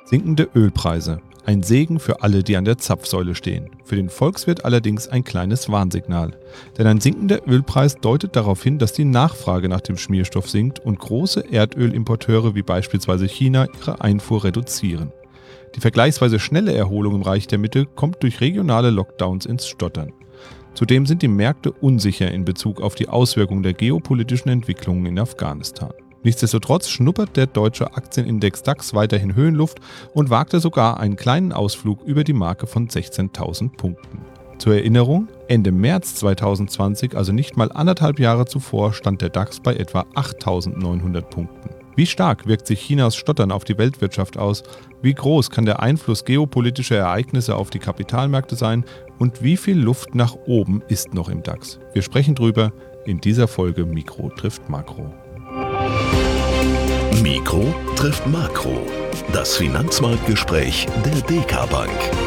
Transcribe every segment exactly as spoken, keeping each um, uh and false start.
Sinkende Ölpreise. Ein Segen für alle, die an der Zapfsäule stehen. Für den Volkswirt allerdings ein kleines Warnsignal. Denn ein sinkender Ölpreis deutet darauf hin, dass die Nachfrage nach dem Schmierstoff sinkt und große Erdölimporteure wie beispielsweise China ihre Einfuhr reduzieren. Die vergleichsweise schnelle Erholung im Reich der Mitte kommt durch regionale Lockdowns ins Stottern. Zudem sind die Märkte unsicher in Bezug auf die Auswirkungen der geopolitischen Entwicklungen in Afghanistan. Nichtsdestotrotz schnuppert der deutsche Aktienindex DAX weiterhin Höhenluft und wagte sogar einen kleinen Ausflug über die Marke von sechzehntausend Punkten. Zur Erinnerung, Ende März zweitausendzwanzig, also nicht mal anderthalb Jahre zuvor, stand der DAX bei etwa achttausendneunhundert Punkten. Wie stark wirkt sich Chinas Stottern auf die Weltwirtschaft aus? Wie groß kann der Einfluss geopolitischer Ereignisse auf die Kapitalmärkte sein? Und wie viel Luft nach oben ist noch im DAX? Wir sprechen drüber in dieser Folge Mikro trifft Makro. Mikro trifft Makro. Das Finanzmarktgespräch der D K Bank.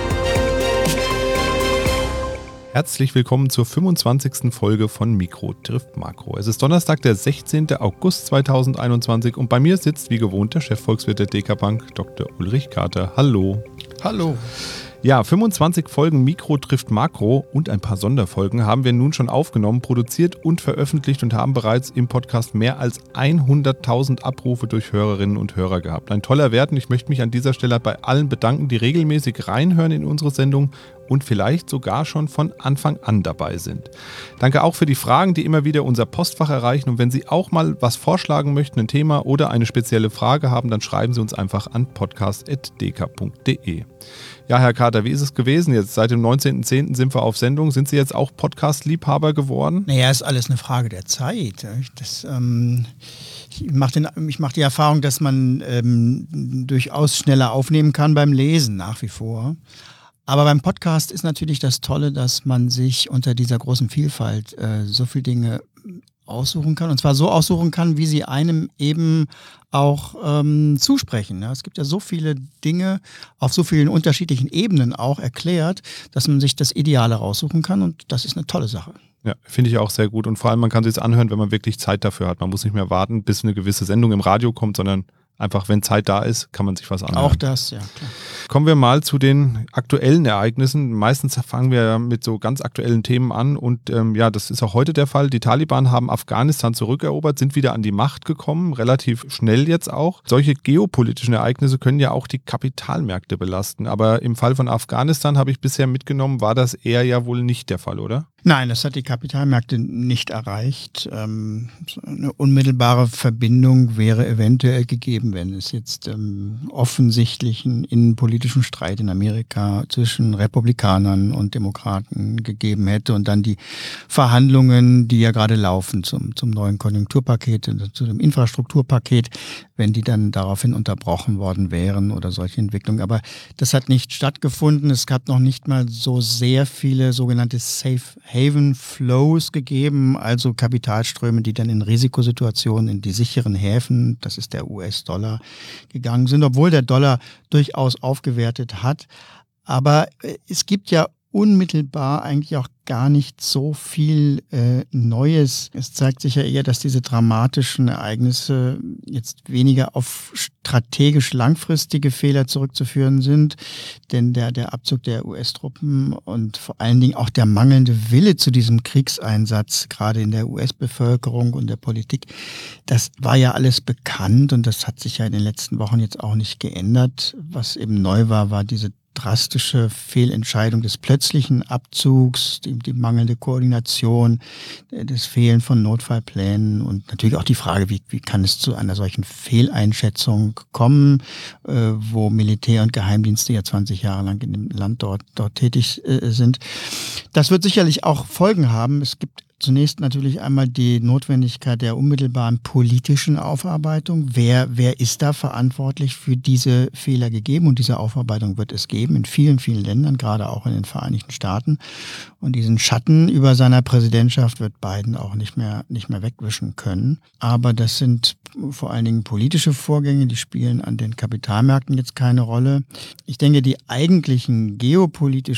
Herzlich willkommen zur fünfundzwanzigsten Folge von Mikro trifft Makro. Es ist Donnerstag, der sechzehnten August zweitausendeinundzwanzig und bei mir sitzt wie gewohnt der Chefvolkswirt der D K Bank, Doktor Ulrich Kater. Hallo. Hallo. Ja, fünfundzwanzig Folgen Mikro trifft Makro und ein paar Sonderfolgen haben wir nun schon aufgenommen, produziert und veröffentlicht und haben bereits im Podcast mehr als hunderttausend Abrufe durch Hörerinnen und Hörer gehabt. Ein toller Wert und ich möchte mich an dieser Stelle bei allen bedanken, die regelmäßig reinhören in unsere Sendung und vielleicht sogar schon von Anfang an dabei sind. Danke auch für die Fragen, die immer wieder unser Postfach erreichen und wenn Sie auch mal was vorschlagen möchten, ein Thema oder eine spezielle Frage haben, dann schreiben Sie uns einfach an podcast punkt d k punkt d e. Ja, Herr Kater, wie ist es gewesen jetzt? Seit dem neunzehnten zehnten sind wir auf Sendung. Sind Sie jetzt auch Podcast-Liebhaber geworden? Naja, ist alles eine Frage der Zeit. Das, ähm, ich mache mach die Erfahrung, dass man ähm, durchaus schneller aufnehmen kann beim Lesen, nach wie vor. Aber beim Podcast ist natürlich das Tolle, dass man sich unter dieser großen Vielfalt äh, so viele Dinge aussuchen kann. Und zwar so aussuchen kann, wie sie einem eben auch ähm, zusprechen. Ja, es gibt ja so viele Dinge auf so vielen unterschiedlichen Ebenen auch erklärt, dass man sich das Ideale raussuchen kann und das ist eine tolle Sache. Ja, finde ich auch sehr gut und vor allem man kann sich es anhören, wenn man wirklich Zeit dafür hat. Man muss nicht mehr warten, bis eine gewisse Sendung im Radio kommt, sondern einfach, wenn Zeit da ist, kann man sich was anhören. Auch das, ja, klar. Kommen wir mal zu den aktuellen Ereignissen. Meistens fangen wir mit so ganz aktuellen Themen an und ähm, ja, das ist auch heute der Fall. Die Taliban haben Afghanistan zurückerobert, sind wieder an die Macht gekommen, relativ schnell jetzt auch. Solche geopolitischen Ereignisse können ja auch die Kapitalmärkte belasten, aber im Fall von Afghanistan habe ich bisher mitgenommen, war das eher ja wohl nicht der Fall, oder? Nein, das hat die Kapitalmärkte nicht erreicht. Ähm, eine unmittelbare Verbindung wäre eventuell gegeben, wenn es jetzt ähm, offensichtlichen innenpolitischen Streit in Amerika zwischen Republikanern und Demokraten gegeben hätte und dann die Verhandlungen, die ja gerade laufen zum, zum neuen Konjunkturpaket, zu dem Infrastrukturpaket, wenn die dann daraufhin unterbrochen worden wären oder solche Entwicklungen. Aber das hat nicht stattgefunden. Es gab noch nicht mal so sehr viele sogenannte Safe Haven Flows gegeben, also Kapitalströme, die dann in Risikosituationen in die sicheren Häfen, das ist der U S-Dollar, gegangen sind, obwohl der Dollar durchaus aufgewertet hat. Aber es gibt ja unmittelbar eigentlich auch gar nicht so viel äh, Neues. Es zeigt sich ja eher, dass diese dramatischen Ereignisse jetzt weniger auf strategisch langfristige Fehler zurückzuführen sind, denn der, der Abzug der U S-Truppen und vor allen Dingen auch der mangelnde Wille zu diesem Kriegseinsatz, gerade in der U S-Bevölkerung und der Politik, das war ja alles bekannt und das hat sich ja in den letzten Wochen jetzt auch nicht geändert. Was eben neu war, war diese drastische Fehlentscheidung des plötzlichen Abzugs, die, die mangelnde Koordination, das Fehlen von Notfallplänen und natürlich auch die Frage, wie, wie kann es zu einer solchen Fehleinschätzung kommen, äh, wo Militär und Geheimdienste ja zwanzig Jahre lang in dem Land dort, dort tätig äh, sind. Das wird sicherlich auch Folgen haben. Es gibt zunächst natürlich einmal die Notwendigkeit der unmittelbaren politischen Aufarbeitung. Wer, wer ist da verantwortlich für diese Fehler gegeben? Und diese Aufarbeitung wird es geben in vielen, vielen Ländern, gerade auch in den Vereinigten Staaten. Und diesen Schatten über seiner Präsidentschaft wird Biden auch nicht mehr, nicht mehr wegwischen können. Aber das sind vor allen Dingen politische Vorgänge, die spielen an den Kapitalmärkten jetzt keine Rolle. Ich denke, die eigentlichen geopolitischen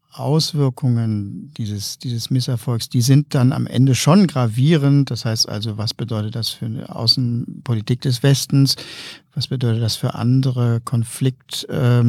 Auswirkungen dieses, dieses Misserfolgs, die sind dann am Ende schon gravierend. Das heißt also, was bedeutet das für eine Außenpolitik des Westens? Was bedeutet das für andere Konfliktherde,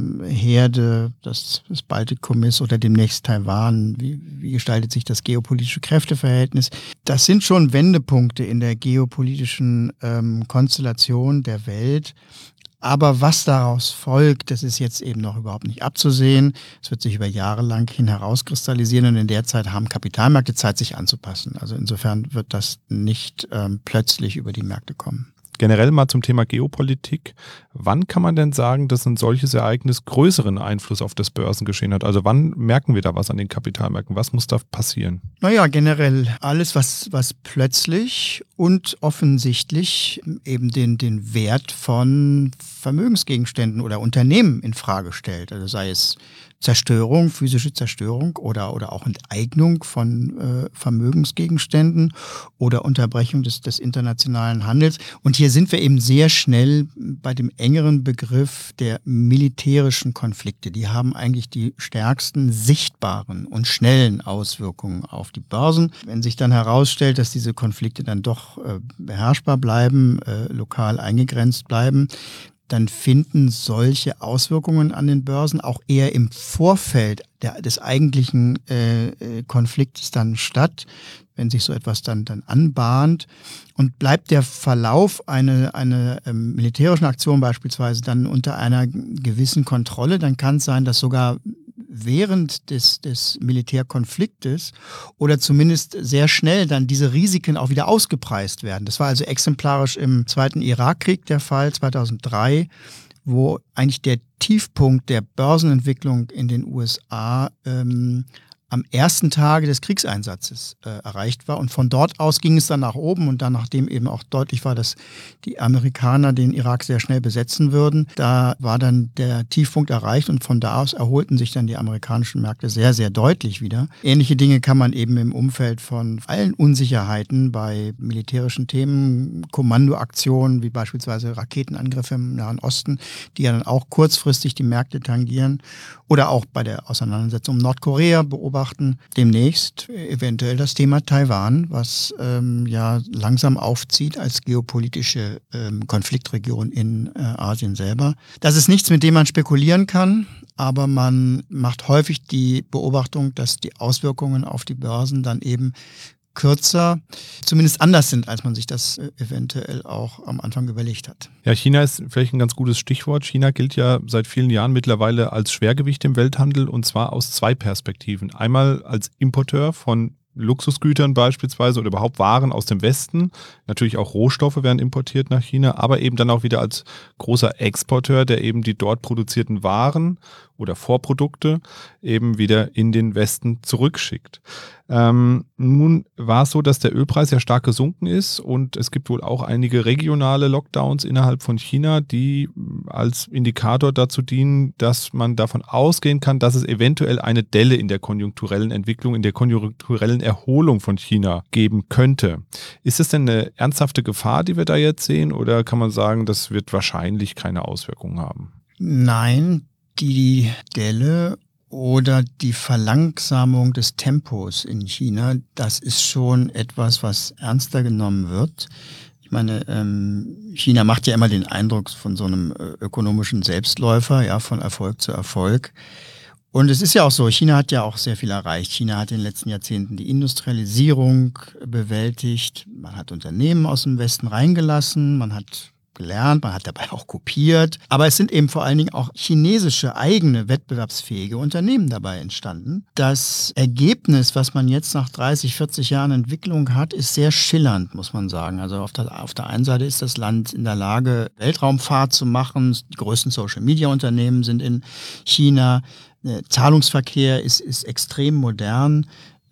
ähm, das, das Baltikum ist oder demnächst Taiwan? Wie, wie gestaltet sich das geopolitische Kräfteverhältnis? Das sind schon Wendepunkte in der geopolitischen ähm, Konstellation der Welt. Aber was daraus folgt, das ist jetzt eben noch überhaupt nicht abzusehen. Es wird sich über Jahre lang hin herauskristallisieren und in der Zeit haben Kapitalmärkte Zeit, sich anzupassen. Also insofern wird das nicht ähm, plötzlich über die Märkte kommen. Generell mal zum Thema Geopolitik. Wann kann man denn sagen, dass ein solches Ereignis größeren Einfluss auf das Börsengeschehen hat? Also wann merken wir da was an den Kapitalmärkten? Was muss da passieren? Naja, generell alles, was, was plötzlich und offensichtlich eben den, den Wert von Vermögensgegenständen oder Unternehmen in Frage stellt. Also sei es Zerstörung, physische Zerstörung oder, oder auch Enteignung von äh, Vermögensgegenständen oder Unterbrechung des, des internationalen Handels. Und hier sind wir eben sehr schnell bei dem engeren Begriff der militärischen Konflikte. Die haben eigentlich die stärksten sichtbaren und schnellen Auswirkungen auf die Börsen. Wenn sich dann herausstellt, dass diese Konflikte dann doch äh, beherrschbar bleiben, äh, lokal eingegrenzt bleiben, dann finden solche Auswirkungen an den Börsen auch eher im Vorfeld der, des eigentlichen äh, Konflikts dann statt, wenn sich so etwas dann, dann anbahnt. Und bleibt der Verlauf einer eine, ähm, militärischen Aktion beispielsweise dann unter einer gewissen Kontrolle, dann kann es sein, dass sogar während des, des Militärkonfliktes oder zumindest sehr schnell dann diese Risiken auch wieder ausgepreist werden. Das war also exemplarisch im Zweiten Irakkrieg der Fall, zweitausenddrei, wo eigentlich der Tiefpunkt der Börsenentwicklung in den U S A ähm, am ersten Tage des Kriegseinsatzes äh, erreicht war. Und von dort aus ging es dann nach oben. Und dann, nachdem eben auch deutlich war, dass die Amerikaner den Irak sehr schnell besetzen würden, da war dann der Tiefpunkt erreicht. Und von da aus erholten sich dann die amerikanischen Märkte sehr, sehr deutlich wieder. Ähnliche Dinge kann man eben im Umfeld von allen Unsicherheiten bei militärischen Themen, Kommandoaktionen, wie beispielsweise Raketenangriffe im Nahen Osten, die ja dann auch kurzfristig die Märkte tangieren, oder auch bei der Auseinandersetzung um Nordkorea beobachten. Demnächst eventuell das Thema Taiwan, was ähm, ja langsam aufzieht als geopolitische ähm, Konfliktregion in äh, Asien selber. Das ist nichts, mit dem man spekulieren kann, aber man macht häufig die Beobachtung, dass die Auswirkungen auf die Börsen dann eben kürzer, zumindest anders sind, als man sich das eventuell auch am Anfang überlegt hat. Ja, China ist vielleicht ein ganz gutes Stichwort. China gilt ja seit vielen Jahren mittlerweile als Schwergewicht im Welthandel und zwar aus zwei Perspektiven. Einmal als Importeur von Luxusgütern beispielsweise oder überhaupt Waren aus dem Westen. Natürlich auch Rohstoffe werden importiert nach China, aber eben dann auch wieder als großer Exporteur, der eben die dort produzierten Waren oder Vorprodukte eben wieder in den Westen zurückschickt. Ähm, nun war es so, dass der Ölpreis ja stark gesunken ist und es gibt wohl auch einige regionale Lockdowns innerhalb von China, die als Indikator dazu dienen, dass man davon ausgehen kann, dass es eventuell eine Delle in der konjunkturellen Entwicklung, in der konjunkturellen Erholung von China geben könnte. Ist es denn eine ernsthafte Gefahr, die wir da jetzt sehen, oder kann man sagen, das wird wahrscheinlich keine Auswirkungen haben? Nein, die Delle oder die Verlangsamung des Tempos in China, das ist schon etwas, was ernster genommen wird. Ich meine, ähm, China macht ja immer den Eindruck von so einem äh, ökonomischen Selbstläufer, ja, von Erfolg zu Erfolg. Und es ist ja auch so, China hat ja auch sehr viel erreicht. China hat in den letzten Jahrzehnten die Industrialisierung bewältigt. Man hat Unternehmen aus dem Westen reingelassen, man hat gelernt, man hat dabei auch kopiert. Aber es sind eben vor allen Dingen auch chinesische, eigene, wettbewerbsfähige Unternehmen dabei entstanden. Das Ergebnis, was man jetzt nach dreißig, vierzig Jahren Entwicklung hat, ist sehr schillernd, muss man sagen. Also auf der, auf der einen Seite ist das Land in der Lage, Weltraumfahrt zu machen. Die größten Social-Media-Unternehmen sind in China. Der Zahlungsverkehr ist, ist extrem modern.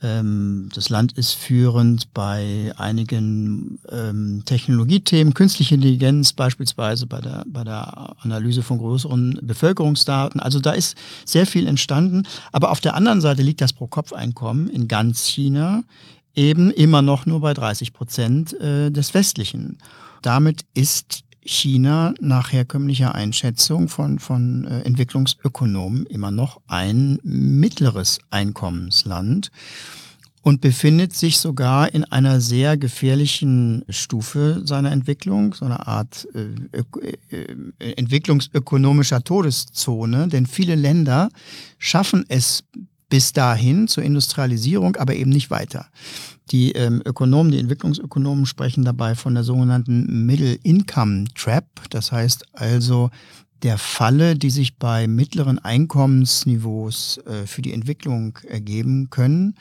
Das Land ist führend bei einigen ähm, Technologiethemen, künstliche Intelligenz beispielsweise bei der, bei der Analyse von größeren Bevölkerungsdaten. Also da ist sehr viel entstanden. Aber auf der anderen Seite liegt das Pro-Kopf-Einkommen in ganz China eben immer noch nur bei dreißig Prozent äh, des westlichen. Damit ist China nach herkömmlicher Einschätzung von, von äh, Entwicklungsökonomen immer noch ein mittleres Einkommensland und befindet sich sogar in einer sehr gefährlichen Stufe seiner Entwicklung, so eine Art äh, äh, entwicklungsökonomischer Todeszone, denn viele Länder schaffen es bis dahin zur Industrialisierung, aber eben nicht weiter. Die ähm, Ökonomen, die Entwicklungsökonomen sprechen dabei von der sogenannten Middle Income Trap, das heißt also der Falle, die sich bei mittleren Einkommensniveaus äh, für die Entwicklung ergeben können,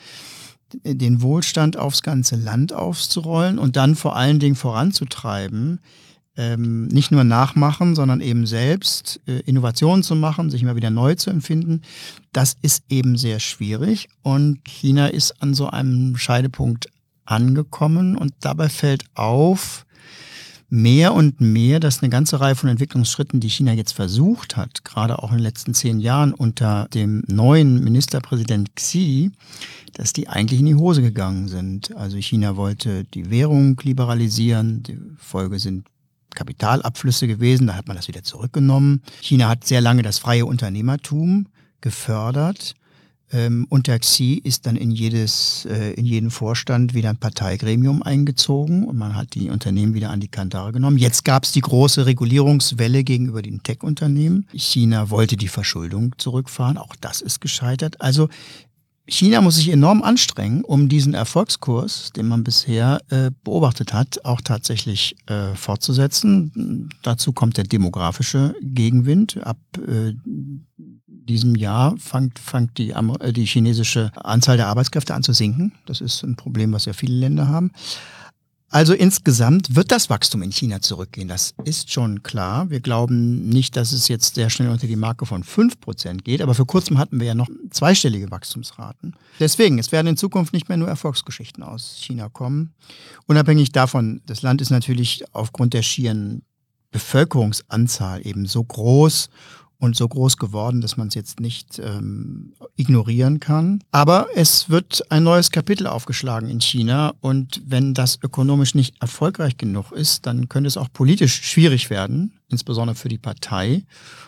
den Wohlstand aufs ganze Land aufzurollen und dann vor allen Dingen voranzutreiben, ähm, nicht nur nachmachen, sondern eben selbst äh, Innovationen zu machen, sich immer wieder neu zu empfinden. Das ist eben sehr schwierig und China ist an so einem Scheidepunkt angekommen und dabei fällt auf, mehr und mehr, dass eine ganze Reihe von Entwicklungsschritten, die China jetzt versucht hat, gerade auch in den letzten zehn Jahren unter dem neuen Ministerpräsident Xi, dass die eigentlich in die Hose gegangen sind. Also China wollte die Währung liberalisieren, die Folge sind Kapitalabflüsse gewesen, da hat man das wieder zurückgenommen. China hat sehr lange das freie Unternehmertum gefördert. Ähm, unter Xi ist dann in jedes, äh, in jeden Vorstand wieder ein Parteigremium eingezogen und man hat die Unternehmen wieder an die Kandare genommen. Jetzt gab es die große Regulierungswelle gegenüber den Tech-Unternehmen. China wollte die Verschuldung zurückfahren, auch das ist gescheitert. Also China muss sich enorm anstrengen, um diesen Erfolgskurs, den man bisher äh, beobachtet hat, auch tatsächlich äh, fortzusetzen. Dazu kommt der demografische Gegenwind. Ab äh, diesem Jahr fängt, fängt die, äh, die chinesische Anzahl der Arbeitskräfte an zu sinken. Das ist ein Problem, was ja viele Länder haben. Also insgesamt wird das Wachstum in China zurückgehen. Das ist schon klar. Wir glauben nicht, dass es jetzt sehr schnell unter die Marke von fünf Prozent geht. Aber vor kurzem hatten wir ja noch zweistellige Wachstumsraten. Deswegen, es werden in Zukunft nicht mehr nur Erfolgsgeschichten aus China kommen. Unabhängig davon, das Land ist natürlich aufgrund der schieren Bevölkerungsanzahl eben so groß und so groß geworden, dass man es jetzt nicht ähm, ignorieren kann. Aber es wird ein neues Kapitel aufgeschlagen in China und wenn das ökonomisch nicht erfolgreich genug ist, dann könnte es auch politisch schwierig werden, insbesondere für die Partei.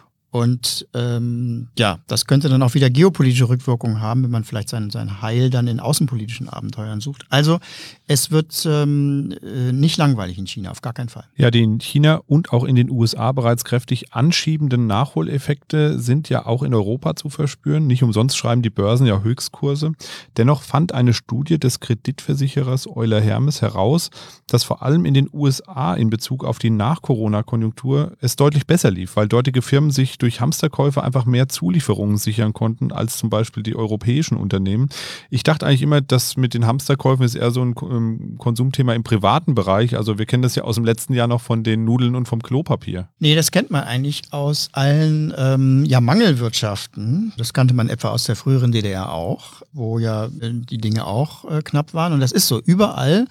Und ähm, ja, das könnte dann auch wieder geopolitische Rückwirkungen haben, wenn man vielleicht sein, sein Heil dann in außenpolitischen Abenteuern sucht. Also es wird ähm, nicht langweilig in China, auf gar keinen Fall. Ja, die in China und auch in den U S A bereits kräftig anschiebenden Nachholeffekte sind ja auch in Europa zu verspüren. Nicht umsonst schreiben die Börsen ja Höchstkurse. Dennoch fand eine Studie des Kreditversicherers Euler Hermes heraus, dass vor allem in den U S A in Bezug auf die Nach-Corona-Konjunktur es deutlich besser lief, weil dortige Firmen sich durch Hamsterkäufe einfach mehr Zulieferungen sichern konnten als zum Beispiel die europäischen Unternehmen. Ich dachte eigentlich immer, dass mit den Hamsterkäufen ist eher so ein ähm, Konsumthema im privaten Bereich. Also wir kennen das ja aus dem letzten Jahr noch von den Nudeln und vom Klopapier. Nee, das kennt man eigentlich aus allen ähm, ja, Mangelwirtschaften. Das kannte man etwa aus der früheren D D R auch, wo ja äh, die Dinge auch äh, knapp waren. Und das ist so überall,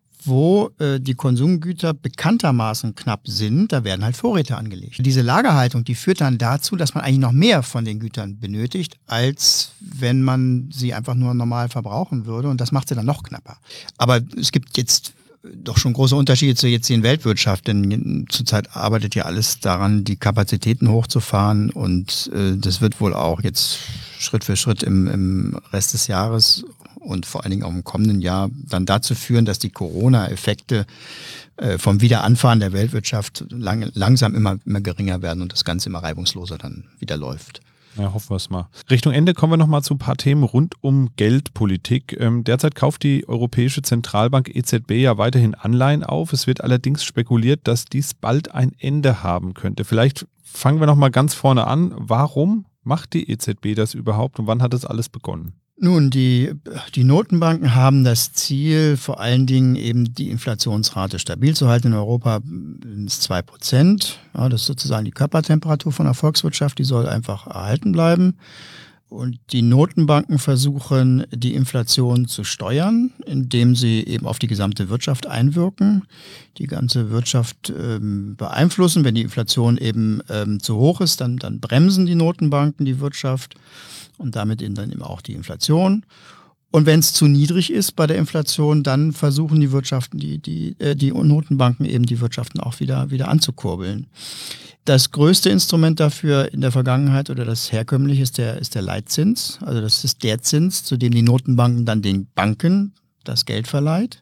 wo äh, die Konsumgüter bekanntermaßen knapp sind, da werden halt Vorräte angelegt. Diese Lagerhaltung, die führt dann dazu, dass man eigentlich noch mehr von den Gütern benötigt, als wenn man sie einfach nur normal verbrauchen würde. Und das macht sie dann noch knapper. Aber es gibt jetzt doch schon große Unterschiede zur jetzigen Weltwirtschaft, denn zurzeit arbeitet ja alles daran, die Kapazitäten hochzufahren und äh, das wird wohl auch jetzt Schritt für Schritt im, im Rest des Jahres und vor allen Dingen auch im kommenden Jahr dann dazu führen, dass die Corona-Effekte äh, vom Wiederanfahren der Weltwirtschaft lang, langsam immer, immer geringer werden und das Ganze immer reibungsloser dann wieder läuft. Ja, hoffen wir es mal. Richtung Ende kommen wir nochmal zu ein paar Themen rund um Geldpolitik. Ähm, derzeit kauft die Europäische Zentralbank E Z B ja weiterhin Anleihen auf. Es wird allerdings spekuliert, dass dies bald ein Ende haben könnte. Vielleicht fangen wir nochmal ganz vorne an. Warum macht die E Z B das überhaupt und wann hat das alles begonnen? Nun, die, die Notenbanken haben das Ziel, vor allen Dingen eben die Inflationsrate stabil zu halten. In Europa sind es zwei Prozent. Ja, das ist sozusagen die Körpertemperatur von der Volkswirtschaft, die soll einfach erhalten bleiben. Und die Notenbanken versuchen, die Inflation zu steuern, indem sie eben auf die gesamte Wirtschaft einwirken, die ganze Wirtschaft ähm, beeinflussen. Wenn die Inflation eben ähm, zu hoch ist, dann, dann bremsen die Notenbanken die Wirtschaft und damit eben dann eben auch die Inflation. Und wenn es zu niedrig ist bei der Inflation, dann versuchen die Wirtschaften, die, die, äh, die Notenbanken eben die Wirtschaften auch wieder, wieder anzukurbeln. Das größte Instrument dafür in der Vergangenheit oder das herkömmliche ist der, ist der Leitzins. Also das ist der Zins, zu dem die Notenbanken dann den Banken das Geld verleiht.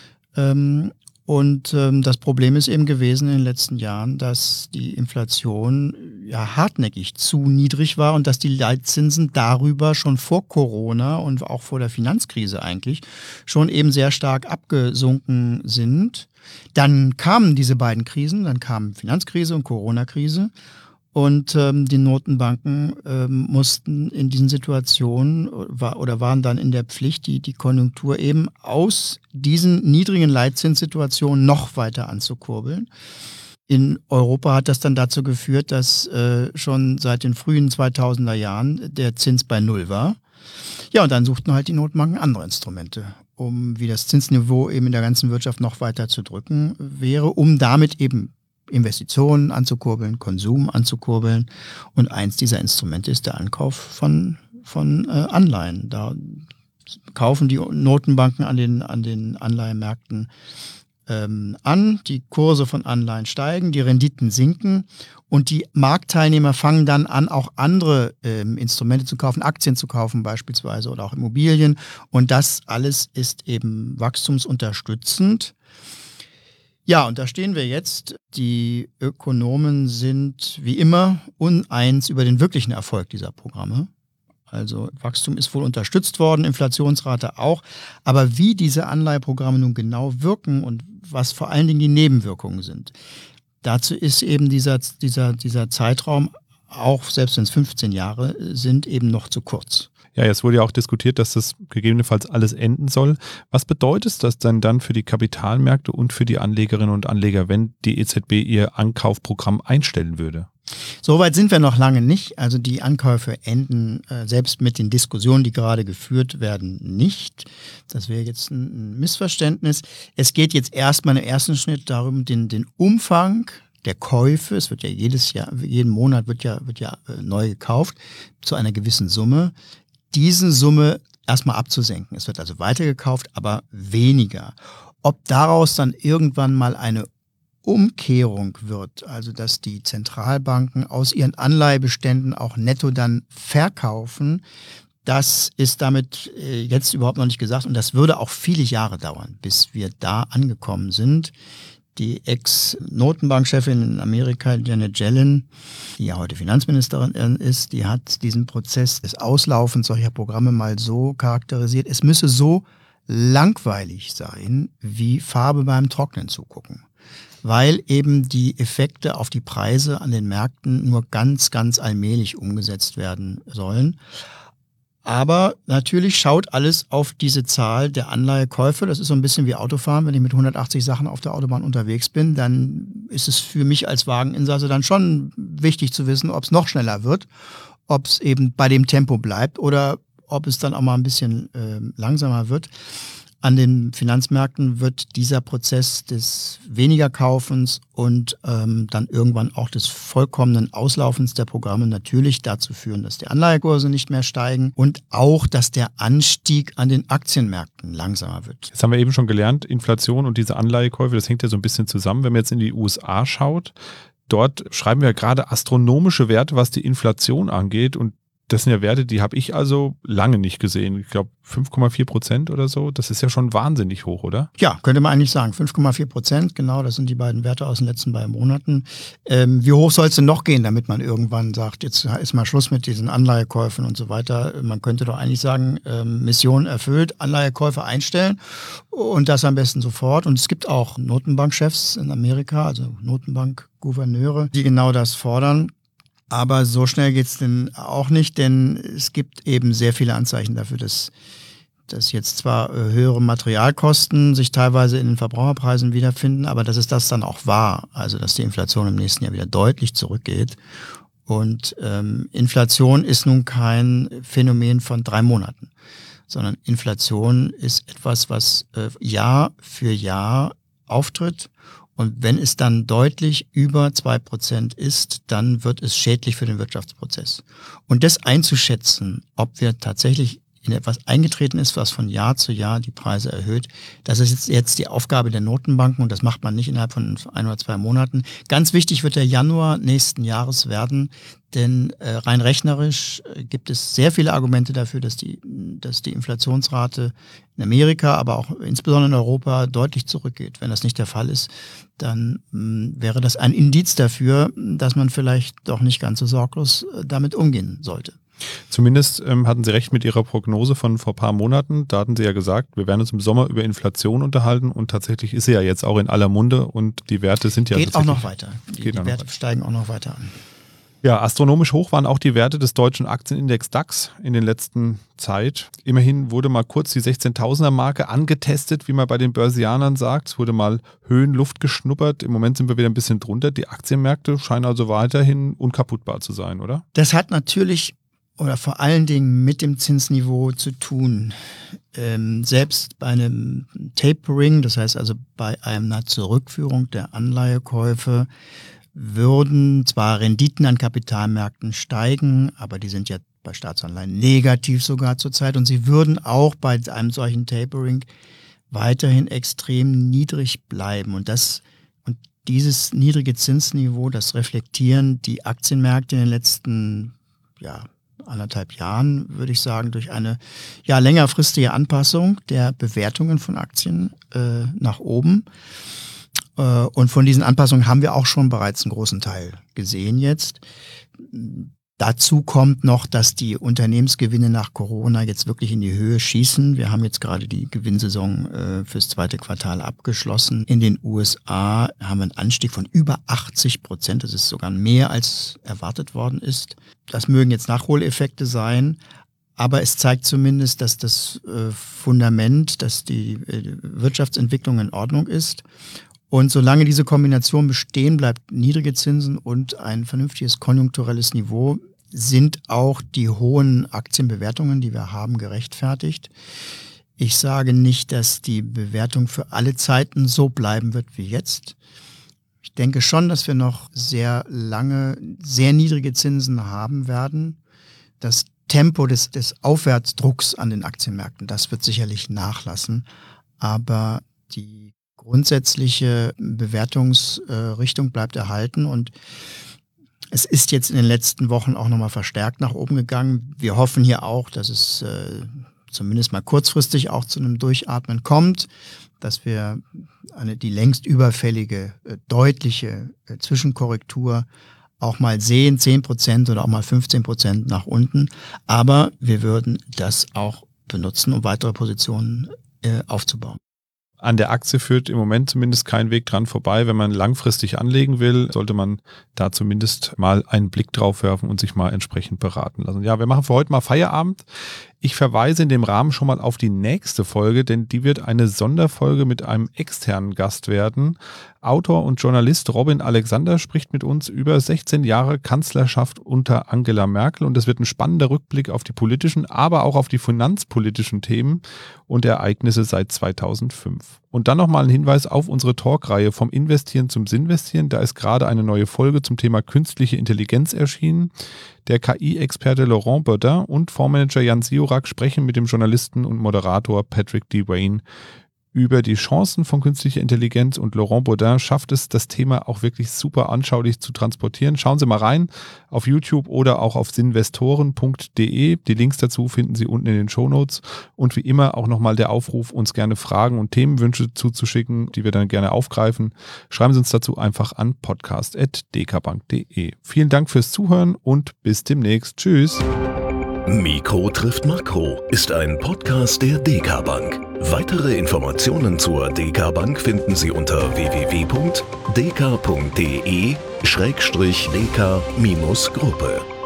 Ähm, Und ähm, das Problem ist eben gewesen in den letzten Jahren, dass die Inflation ja hartnäckig zu niedrig war und dass die Leitzinsen darüber schon vor Corona und auch vor der Finanzkrise eigentlich schon eben sehr stark abgesunken sind. Dann kamen diese beiden Krisen, dann kamen Finanzkrise und Corona-Krise. Und ähm, die Notenbanken ähm, mussten in diesen Situationen war, oder waren dann in der Pflicht, die, die Konjunktur eben aus diesen niedrigen Leitzinssituationen noch weiter anzukurbeln. In Europa hat das dann dazu geführt, dass äh, schon seit den frühen zweitausender Jahren der Zins bei Null war. Ja, und dann suchten halt die Notenbanken andere Instrumente, um wie das Zinsniveau eben in der ganzen Wirtschaft noch weiter zu drücken wäre, um damit eben Investitionen anzukurbeln, Konsum anzukurbeln. Und eins dieser Instrumente ist der Ankauf von, von äh, Anleihen. Da kaufen die Notenbanken an den, an den Anleihenmärkten ähm, an. Die Kurse von Anleihen steigen, die Renditen sinken und die Marktteilnehmer fangen dann an, auch andere ähm, Instrumente zu kaufen, Aktien zu kaufen beispielsweise oder auch Immobilien. Und das alles ist eben wachstumsunterstützend. Ja, und da stehen wir jetzt. Die Ökonomen sind wie immer uneins über den wirklichen Erfolg dieser Programme. Also Wachstum ist wohl unterstützt worden, Inflationsrate auch. Aber wie diese Anleiheprogramme nun genau wirken und was vor allen Dingen die Nebenwirkungen sind, dazu ist eben dieser, dieser, dieser Zeitraum, auch selbst wenn es fünfzehn Jahre sind, eben noch zu kurz. Ja, jetzt wurde ja auch diskutiert, dass das gegebenenfalls alles enden soll. Was bedeutet das denn dann für die Kapitalmärkte und für die Anlegerinnen und Anleger, wenn die E Z B ihr Ankaufprogramm einstellen würde? Soweit sind wir noch lange nicht. Also die Ankäufe enden äh, selbst mit den Diskussionen, die gerade geführt werden, nicht. Das wäre jetzt ein, ein Missverständnis. Es geht jetzt erstmal im ersten Schritt darum, den, den Umfang der Käufe, es wird ja jedes Jahr, jeden Monat wird ja, wird ja äh, neu gekauft, zu einer gewissen Summe, diese Summe erstmal abzusenken. Es wird also weitergekauft, aber weniger. Ob daraus dann irgendwann mal eine Umkehrung wird, also dass die Zentralbanken aus ihren Anleihebeständen auch netto dann verkaufen, das ist damit äh, jetzt überhaupt noch nicht gesagt und das würde auch viele Jahre dauern, bis wir da angekommen sind. Die Ex-Notenbankchefin in Amerika, Janet Yellen, die ja heute Finanzministerin ist, die hat diesen Prozess des Auslaufens solcher Programme mal so charakterisiert, es müsse so langweilig sein, wie Farbe beim Trocknen zugucken. Weil eben die Effekte auf die Preise an den Märkten nur ganz, ganz allmählich umgesetzt werden sollen. Aber natürlich schaut alles auf diese Zahl der Anleihekäufe. Das ist so ein bisschen wie Autofahren. Wenn ich mit hundertachtzig Sachen auf der Autobahn unterwegs bin, dann ist es für mich als Wageninsasse dann schon wichtig zu wissen, ob es noch schneller wird, ob es eben bei dem Tempo bleibt oder ob es dann auch mal ein bisschen äh, langsamer wird. An den Finanzmärkten wird dieser Prozess des weniger Kaufens und ähm, dann irgendwann auch des vollkommenen Auslaufens der Programme natürlich dazu führen, dass die Anleihekurse nicht mehr steigen und auch, dass der Anstieg an den Aktienmärkten langsamer wird. Jetzt haben wir eben schon gelernt, Inflation und diese Anleihekäufe, das hängt ja so ein bisschen zusammen. Wenn man jetzt in die U S A schaut, dort schreiben wir ja gerade astronomische Werte, was die Inflation angeht und das sind ja Werte, die habe ich also lange nicht gesehen. Ich glaube fünf Komma vier Prozent oder so. Das ist ja schon wahnsinnig hoch, oder? Ja, könnte man eigentlich sagen. fünf Komma vier Prozent, genau, das sind die beiden Werte aus den letzten beiden Monaten. Ähm, wie hoch soll es denn noch gehen, damit man irgendwann sagt, jetzt ist mal Schluss mit diesen Anleihekäufen und so weiter. Man könnte doch eigentlich sagen, ähm, Mission erfüllt, Anleihekäufe einstellen und das am besten sofort. Und es gibt auch Notenbankchefs in Amerika, also Notenbankgouverneure, die genau das fordern. Aber so schnell geht's denn auch nicht, denn es gibt eben sehr viele Anzeichen dafür, dass, dass jetzt zwar höhere Materialkosten sich teilweise in den Verbraucherpreisen wiederfinden, aber dass es das dann auch war, also dass die Inflation im nächsten Jahr wieder deutlich zurückgeht. Und ähm, Inflation ist nun kein Phänomen von drei Monaten, sondern Inflation ist etwas, was äh, Jahr für Jahr auftritt. Und wenn es dann deutlich über zwei Prozent ist, dann wird es schädlich für den Wirtschaftsprozess. Und das einzuschätzen, ob wir tatsächlich in etwas eingetreten ist, was von Jahr zu Jahr die Preise erhöht. Das ist jetzt, jetzt die Aufgabe der Notenbanken und das macht man nicht innerhalb von ein oder zwei Monaten. Ganz wichtig wird der Januar nächsten Jahres werden, denn äh, rein rechnerisch äh, gibt es sehr viele Argumente dafür, dass die, dass die Inflationsrate in Amerika, aber auch insbesondere in Europa deutlich zurückgeht. Wenn das nicht der Fall ist, dann mh, wäre das ein Indiz dafür, dass man vielleicht doch nicht ganz so sorglos äh, damit umgehen sollte. Zumindest ähm, hatten Sie recht mit Ihrer Prognose von vor ein paar Monaten. Da hatten Sie ja gesagt, wir werden uns im Sommer über Inflation unterhalten und tatsächlich ist sie ja jetzt auch in aller Munde und die Werte sind ja Geht auch noch weiter. Die, die Werte weiter. steigen auch noch weiter an. Ja, astronomisch hoch waren auch die Werte des deutschen Aktienindex DAX in den letzten Zeit. Immerhin wurde mal kurz die sechzehntausender-Marke angetestet, wie man bei den Börsianern sagt. Es wurde mal Höhenluft geschnuppert. Im Moment sind wir wieder ein bisschen drunter. Die Aktienmärkte scheinen also weiterhin unkaputtbar zu sein, oder? Das hat natürlich oder vor allen Dingen mit dem Zinsniveau zu tun. Ähm, selbst bei einem Tapering, das heißt also bei einer Zurückführung der Anleihekäufe, würden zwar Renditen an Kapitalmärkten steigen, aber die sind ja bei Staatsanleihen negativ sogar zurzeit und sie würden auch bei einem solchen Tapering weiterhin extrem niedrig bleiben. Und das und dieses niedrige Zinsniveau, das reflektieren die Aktienmärkte in den letzten ja, anderthalb Jahren, würde ich sagen, durch eine ja, längerfristige Anpassung der Bewertungen von Aktien äh, nach oben. Äh, und von diesen Anpassungen haben wir auch schon bereits einen großen Teil gesehen jetzt. Dazu kommt noch, dass die Unternehmensgewinne nach Corona jetzt wirklich in die Höhe schießen. Wir haben jetzt gerade die Gewinnsaison äh, fürs zweite Quartal abgeschlossen. In den U S A haben wir einen Anstieg von über achtzig Prozent. Das ist sogar mehr, als erwartet worden ist. Das mögen jetzt Nachholeffekte sein, aber es zeigt zumindest, dass das äh, Fundament, dass die äh, Wirtschaftsentwicklung in Ordnung ist. Und solange diese Kombination bestehen bleibt, niedrige Zinsen und ein vernünftiges konjunkturelles Niveau, sind auch die hohen Aktienbewertungen, die wir haben, gerechtfertigt. Ich sage nicht, dass die Bewertung für alle Zeiten so bleiben wird wie jetzt. Ich denke schon, dass wir noch sehr lange, sehr niedrige Zinsen haben werden. Das Tempo des, des Aufwärtsdrucks an den Aktienmärkten, das wird sicherlich nachlassen. Aber die grundsätzliche Bewertungsrichtung bleibt erhalten und es ist jetzt in den letzten Wochen auch nochmal verstärkt nach oben gegangen. Wir hoffen hier auch, dass es äh, zumindest mal kurzfristig auch zu einem Durchatmen kommt, dass wir eine, die längst überfällige, äh, deutliche äh, Zwischenkorrektur auch mal sehen, zehn Prozent oder auch mal fünfzehn Prozent nach unten. Aber wir würden das auch benutzen, um weitere Positionen äh, aufzubauen. An der Aktie führt im Moment zumindest kein Weg dran vorbei. Wenn man langfristig anlegen will, sollte man da zumindest mal einen Blick drauf werfen und sich mal entsprechend beraten lassen. Ja, wir machen für heute mal Feierabend. Ich verweise in dem Rahmen schon mal auf die nächste Folge, denn die wird eine Sonderfolge mit einem externen Gast werden. Autor und Journalist Robin Alexander spricht mit uns über sechzehn Jahre Kanzlerschaft unter Angela Merkel und es wird ein spannender Rückblick auf die politischen, aber auch auf die finanzpolitischen Themen und Ereignisse seit zweitausendfünf. Und dann nochmal ein Hinweis auf unsere Talkreihe vom Investieren zum Sinvestieren. Da ist gerade eine neue Folge zum Thema künstliche Intelligenz erschienen. Der K I-Experte Laurent Baudin und Fondsmanager Jan Siorak sprechen mit dem Journalisten und Moderator Patrick D. Wayne über die Chancen von künstlicher Intelligenz und Laurent Baudin schafft es, das Thema auch wirklich super anschaulich zu transportieren. Schauen Sie mal rein auf YouTube oder auch auf sinvestoren punkt de. Die Links dazu finden Sie unten in den Shownotes und wie immer auch nochmal der Aufruf, uns gerne Fragen und Themenwünsche zuzuschicken, die wir dann gerne aufgreifen. Schreiben Sie uns dazu einfach an podcast at dekabank punkt de. Vielen Dank fürs Zuhören und bis demnächst. Tschüss. Mikro trifft Makro ist ein Podcast der Dekabank. Weitere Informationen zur Dekabank finden Sie unter w w w punkt deka punkt de Schrägstrich deka Gruppe.